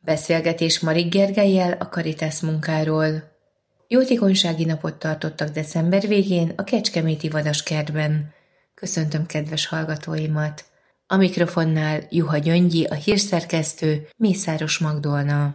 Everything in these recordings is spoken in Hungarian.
Beszélgetés Marik Gergellyel a Caritas munkáról. Jótékonysági napot tartottak december végén a kecskeméti Vadaskertben. Köszöntöm kedves hallgatóimat! A mikrofonnál Juha Gyöngyi, a hírszerkesztő, Mészáros Magdolna.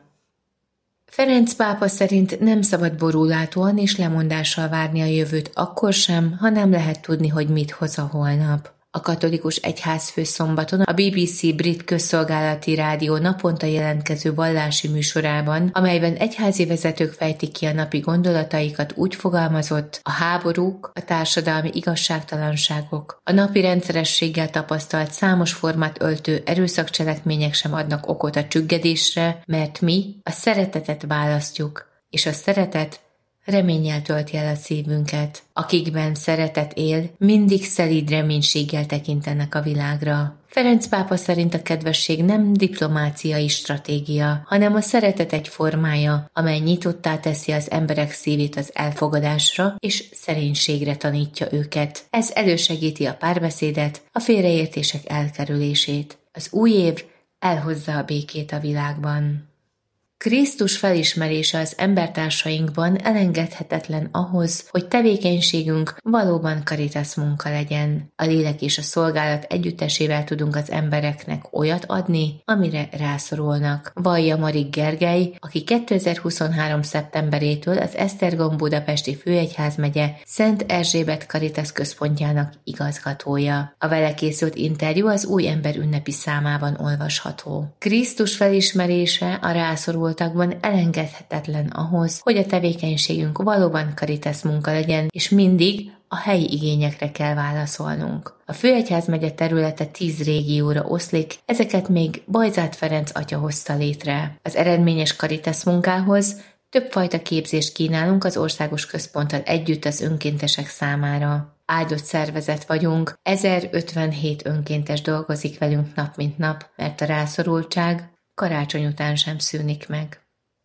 Ferenc pápa szerint nem szabad borulátóan és lemondással várni a jövőt akkor sem, ha nem lehet tudni, hogy mit hoz a holnap. A katolikus egyházfő szombaton a BBC brit közszolgálati rádió naponta jelentkező vallási műsorában, amelyben egyházi vezetők fejtik ki a napi gondolataikat, úgy fogalmazott: a háborúk, a társadalmi igazságtalanságok, a napi rendszerességgel tapasztalt számos formát öltő erőszakcselekmények sem adnak okot a csüggedésre, mert mi a szeretetet választjuk, és a szeretet reménnyel tölti el a szívünket. Akikben szeretet él, mindig szelíd reménységgel tekintenek a világra. Ferenc pápa szerint a kedvesség nem diplomáciai stratégia, hanem a szeretet egy formája, amely nyitottá teszi az emberek szívét az elfogadásra és szerénységre tanítja őket. Ez elősegíti a párbeszédet, a félreértések elkerülését. Az új év elhozza a békét a világban. Krisztus felismerése az embertársainkban elengedhetetlen ahhoz, hogy tevékenységünk valóban Caritas munka legyen. A lélek és a szolgálat együttesével tudunk az embereknek olyat adni, amire rászorulnak. Vallja Marik Gergely, aki 2023. szeptemberétől az Esztergom budapesti főegyházmegye Szent Erzsébet Caritas központjának igazgatója. A vele készült interjú az Új ember ünnepi számában olvasható. Krisztus felismerése a rászorultakban elengedhetetlen ahhoz, hogy a tevékenységünk valóban Caritas munka legyen, és mindig a helyi igényekre kell válaszolnunk. A főegyházmegye területe 10 régióra oszlik, ezeket még Bajzát Ferenc atya hozta létre. Az eredményes Caritas munkához többfajta képzést kínálunk az országos központtal együtt az önkéntesek számára. Áldott szervezet vagyunk, 1057 önkéntes dolgozik velünk nap mint nap, mert a rászorultság karácsony után sem szűnik meg.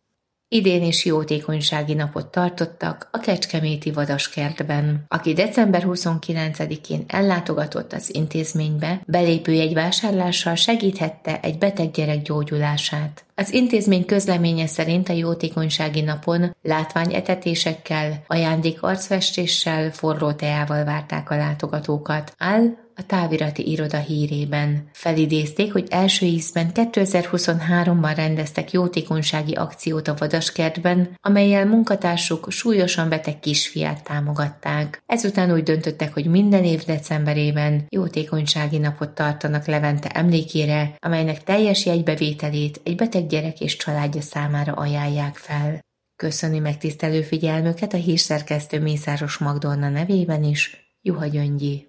Idén is jótékonysági napot tartottak a kecskeméti Vadaskertben. Aki december 29-én ellátogatott az intézménybe, belépőjegyvásárlással segíthette egy beteg gyerek gyógyulását. Az intézmény közleménye szerint a jótékonysági napon látványetetésekkel, ajándékarcfestéssel, forró teával várták a látogatókat, áll a távirati iroda hírében. Felidézték, hogy első ízben 2023-ban rendeztek jótékonysági akciót a Vadaskertben, amellyel munkatársuk súlyosan beteg kisfiát támogatták. Ezután úgy döntöttek, hogy minden év decemberében jótékonysági napot tartanak Levente emlékére, amelynek teljes jegybevételét egy beteg gyerek és családja számára ajánlják fel. Köszöni megtisztelő figyelmüket a hírszerkesztő Mészáros Magdolna nevében is, Juha Gyöngyi.